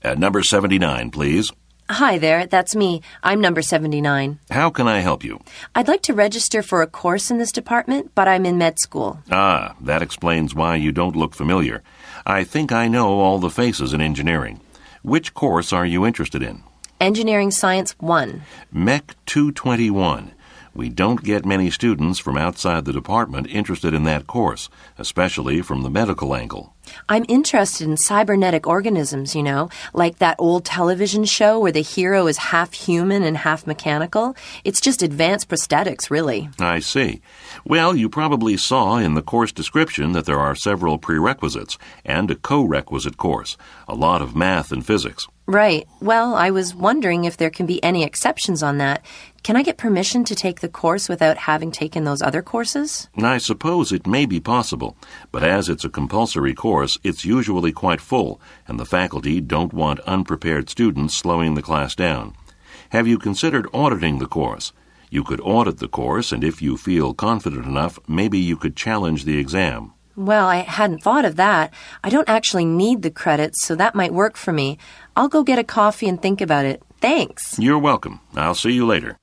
Number 79, please. Hi there, that's me. I'm number 79. How can I help you? I'd like to register for a course in this department, but I'm in med school. Ah, that explains why you don't look familiar. I think I know all the faces in engineering. Which course are you interested in? Engineering Science 1. Mech 221. We don't get many students from outside the department interested in that course, especially from the medical angle. I'm interested in cybernetic organisms, like that old television show where the hero is half human and half mechanical. It's just advanced prosthetics, really. I see. Well, you probably saw in the course description that there are several prerequisites and a co-requisite course, a lot of math and physics. Right. Well, I was wondering if there can be any exceptions on that. Can I get permission to take the course without having taken those other courses? I suppose it may be possible, but as it's a compulsory course, it's usually quite full, and the faculty don't want unprepared students slowing the class down. Have you considered auditing the course? You could audit the course, and if you feel confident enough, maybe you could challenge the exam. Well, I hadn't thought of that. I don't actually need the credits, so that might work for me. I'll go get a coffee and think about it. Thanks. You're welcome. I'll see you later.